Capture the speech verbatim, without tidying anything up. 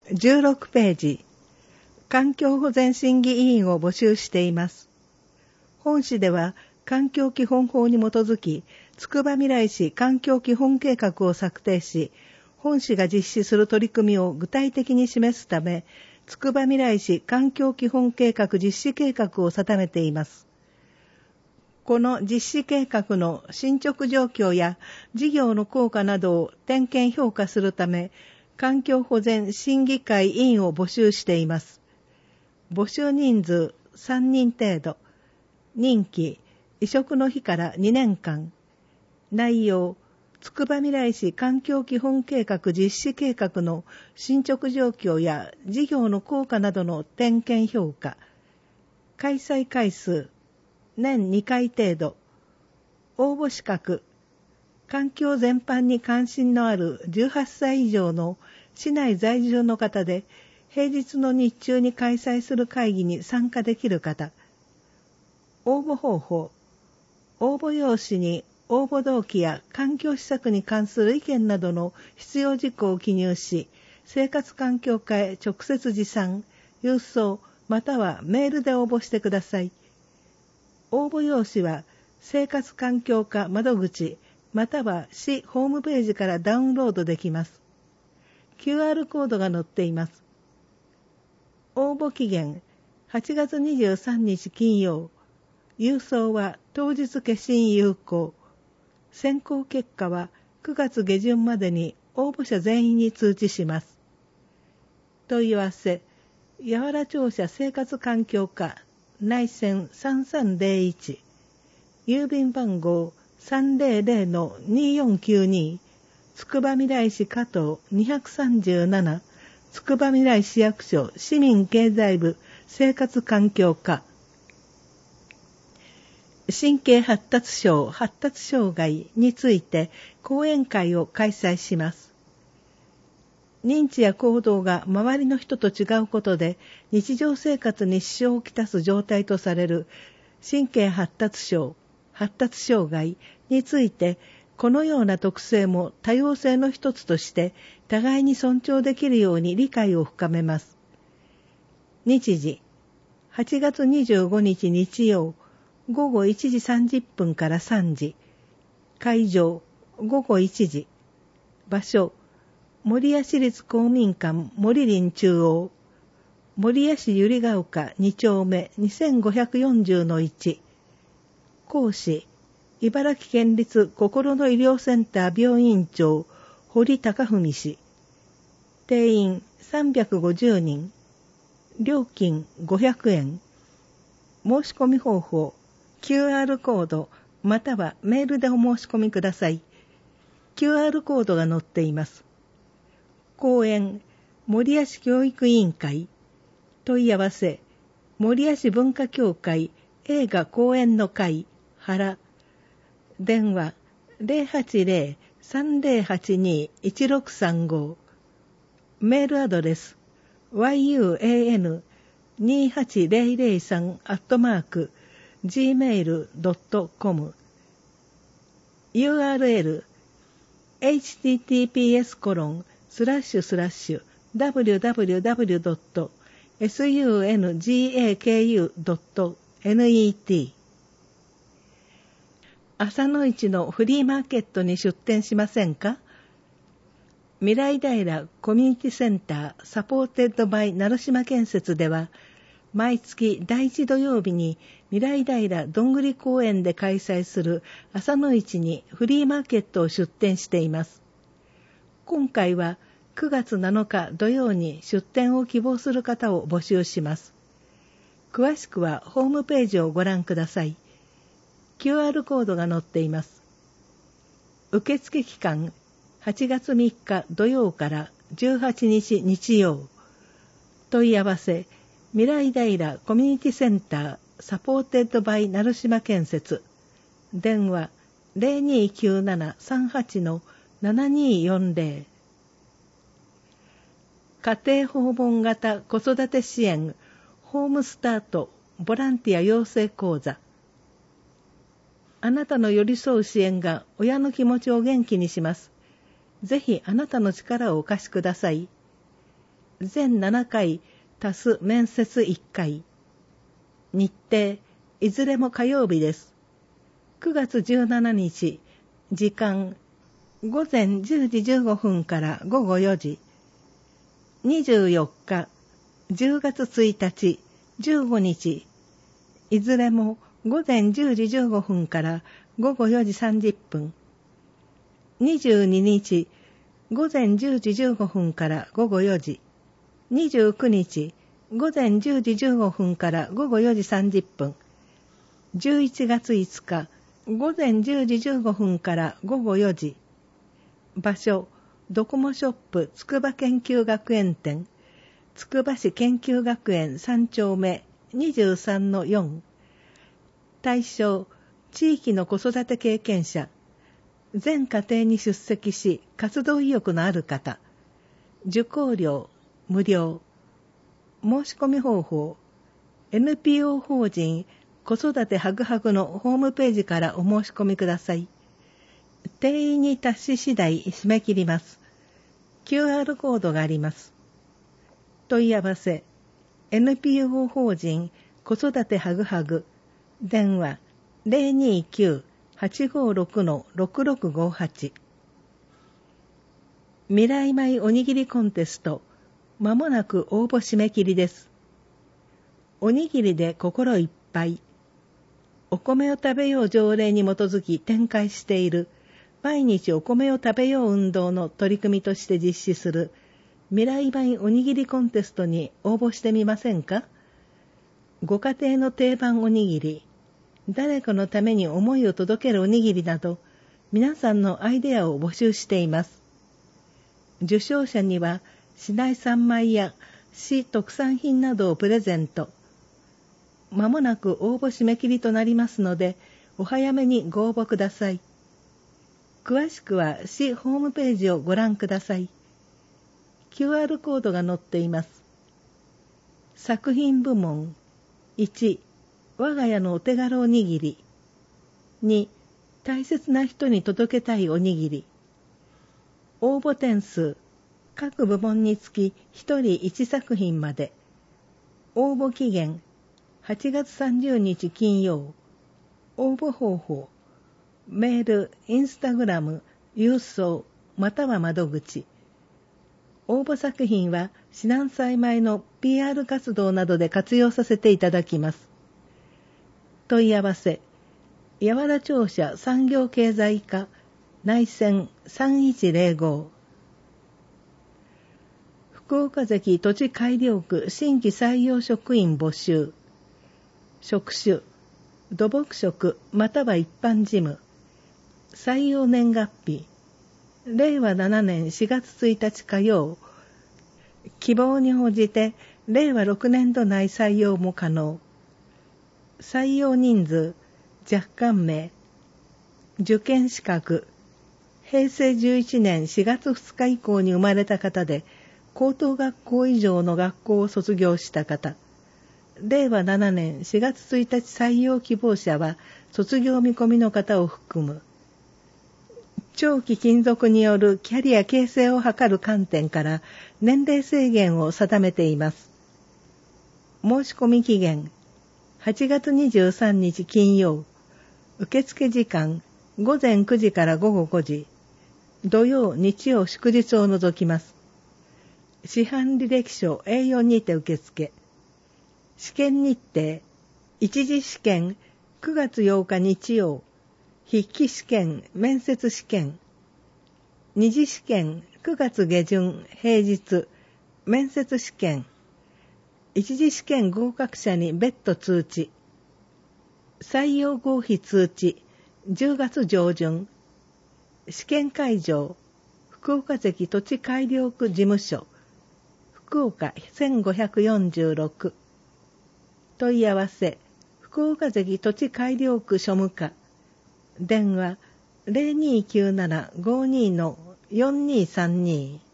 じゅうろくページ、環境保全審議委員を募集しています。本市では、環境基本法に基づき、つくばみらい市環境基本計画を策定し、本市が実施する取り組みを具体的に示すため、つくばみらい市環境基本計画実施計画を定めています。この実施計画の進捗状況や事業の効果などを点検評価するため、環境保全審議会委員を募集しています。募集人数さんにん程度。任期、移植の日からにねんかん。内容、つくばみらい市環境基本計画実施計画の進捗状況や事業の効果などの点検評価。開催回数、年にかい程度。応募資格、環境全般に関心のあるじゅうはっさい以上の市内在住の方で、平日の日中に開催する会議に参加できる方。応募方法、応募用紙に応募動機や環境施策に関する意見などの必要事項を記入し、生活環境課へ直接持参、郵送、またはメールで応募してください。応募用紙は生活環境課窓口、または市ホームページからダウンロードできます。キューアール コードが載っています。応募期限、はちがつにじゅうさんにち金曜。郵送は当日消印有効。選考結果はくがつ下旬までに応募者全員に通知します。問い合わせ、八原庁舎生活環境課内線さんさんゼロいち、郵便番号 さんぜろぜろのによんきゅうに、つくばみらい市加藤にひゃくさんじゅうなな、つくばみらい市役所市民経済部生活環境課。神経発達症、発達障害について講演会を開催します。認知や行動が周りの人と違うことで日常生活に支障をきたす状態とされる神経発達症、発達障害について、このような特性も多様性の一つとして互いに尊重できるように理解を深めます。日時、はちがつにじゅうごにち日曜、ごごいちじさんじゅっぷんからさんじ。会場、ごごいちじ。場所、守谷市立公民館森林中央。守谷市百合ヶ丘にちょうめにせんごひゃくよんじゅうのいち。講師、茨城県立心の医療センター病院長、堀高文氏。定員さんびゃくごじゅうにん。料金ごひゃくえん。申し込み方法、キューアール コードまたはメールでお申し込みください。キューアール コードが載っています。講演、守谷市教育委員会。問い合わせ、守谷市文化協会映画公演の会原。電話 ゼロはちゼロ さんゼロはちに いちろくさんご。メールアドレス ワイユーエーエヌにはちゼロゼロさん アットマークジーメールドットコム ユーアールエル エイチティーティーピーエスコロンスラッシュスラッシュダブリューダブリューダブリュードットエスユーエヌジーエーケーユードットネット 朝の市のフリーマーケットに出店しませんか？未来平コミュニティセンターサポーテッドバイ成島建設では、毎月だいいち土曜日に未来平どんぐり公園で開催する朝の市にフリーマーケットを出店しています。今回はくがつなのか土曜に出店を希望する方を募集します。詳しくはホームページをご覧ください。キューアール コードが載っています。受付期間はちがつみっか土曜からじゅうはちにち日曜。問い合わせ、未来平コミュニティセンターサポーテッドバイ成島建設。電話 ゼロにきゅうななさんはちのななによんゼロ。家庭訪問型子育て支援ホームスタートボランティア養成講座。あなたの寄り添う支援が親の気持ちを元気にします。ぜひあなたの力をお貸しください。 全ななかい足す面接いっかい。日程、いずれも火曜日です。くがつじゅうしちにち、時間、ごぜんじゅうじじゅうごふんからごごよじ。にじゅうよっか、じゅうがつついたち、じゅうごにち、いずれもごぜんじゅうじじゅうごふんからごごよじさんじゅっぷん。にじゅうににち、ごぜんじゅうじじゅうごふんからごごよじ。にじゅうくにち、ごぜんじゅうじじゅうごふんからごごよじさんじゅっぷん。じゅういちがついつか、ごぜんじゅうじじゅうごふんからごごよじ。場所、ドコモショップつくば研究学園店、つくば市研究学園さんちょうめ にじゅうさんのよん。対象、地域の子育て経験者、全家庭に出席し活動意欲のある方。受講料、無料。申し込み方法、エヌピーオー 法人子育てはぐはぐのホームページからお申し込みください。定員に達し次第締め切ります。キューアール コードがあります。問い合わせ、エヌピーオー 法人子育てはぐはぐ、電話 ゼロにきゅう はちごろく ろくろくごはち。未来米おにぎりコンテスト、まもなく応募締め切りです。おにぎりで心いっぱい。お米を食べよう条例に基づき展開している毎日お米を食べよう運動の取り組みとして実施する未来米おにぎりコンテストに応募してみませんか？ご家庭の定番おにぎり、誰かのために思いを届けるおにぎりなど、皆さんのアイデアを募集しています。受賞者には市内産米や市特産品などをプレゼント。まもなく応募締め切りとなりますので、お早めにご応募ください。詳しくは市ホームページをご覧ください。キューアール コードが載っています。作品部門、いち、我が家のお手軽おにぎり。に、大切な人に届けたいおにぎり。応募点数、各部門につきひとりいちさく品まで。応募期限、はちがつさんじゅうにち金曜。応募方法、メール、インスタグラム、郵送、または窓口。応募作品は市南栽米の ピーアール 活動などで活用させていただきます。問い合わせ、八幡庁舎産業経済課内線さんいちゼロご。福岡関土地改良区新規採用職員募集。職種、土木職または一般事務。採用年月日、れいわななねんしがつついたち火曜。希望に応じてれいわろくねんど内採用も可能。採用人数、若干名。受験資格、へいせいじゅういちねんしがつふつか以降に生まれた方で、高等学校以上の学校を卒業した方。れいわななねんしがつついたち採用希望者は卒業見込みの方を含む。長期勤続によるキャリア形成を図る観点から年齢制限を定めています。申し込み期限、はちがつにじゅうさんにち金曜。受付時間、ごぜんくじからごごごじ。土曜、日曜、祝日を除きます。市販履歴書 エーよん にて受付。試験日程、一次試験くがつようか日曜、筆記試験面接試験、二次試験くがつげじゅん平日面接試験、一次試験合格者に別途通知、採用合否通知じゅうがつじょうじゅん、試験会場福岡関土地改良区事務所福岡せんごひゃくよんじゅうろく。問い合わせ、福岡関土地改良区庶務課。電話 ゼロにきゅうななごにのよんにさんに。